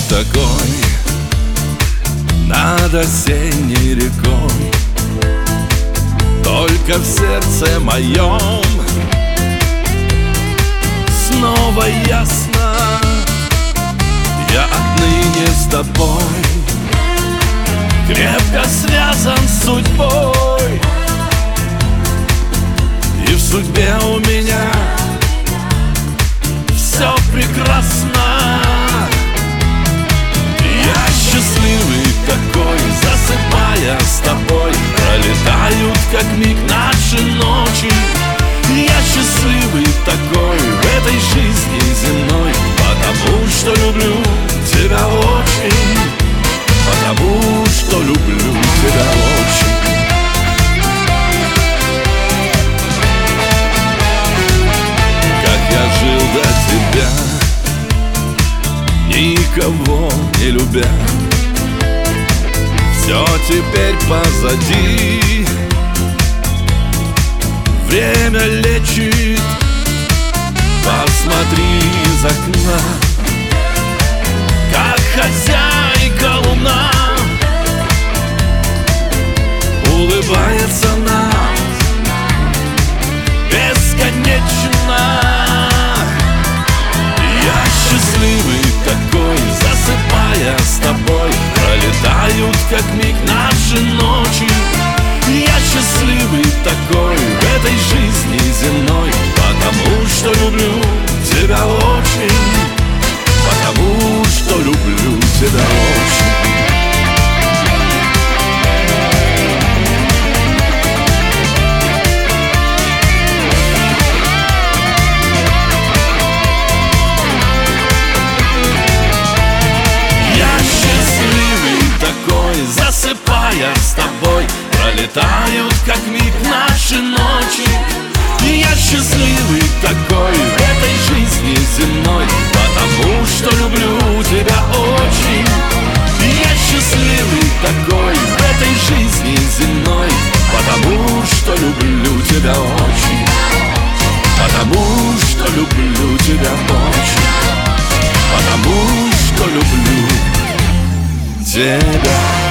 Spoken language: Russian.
такой над осенней рекой. Только в сердце моем снова ясно: я отныне с тобой крепко связан с судьбой. И в судьбе у меня все прекрасно. Я счастливый такой, засыпая с тобой, пролетают как миг наши ночи. Я счастливый такой в этой жизни земной, потому что люблю тебя очень, потому что люблю тебя очень. Как я жил до тебя, никого не любя, все теперь позади. Время лечит, посмотри из окна, как хозяйка луна улыбается нам бесконечно. Я счастливый такой, засыпая с тобой, пролетают как миг наши ночи. Я счастливый такой в этой жизни земной, потому что люблю тебя очень, потому что люблю тебя очень. Засыпая с тобой, пролетают как миг наши ночи. И я счастливый такой в этой жизни земной, потому что люблю тебя очень. И я счастливый такой в этой жизни земной, потому что люблю тебя очень, потому что люблю тебя очень, потому что люблю тебя.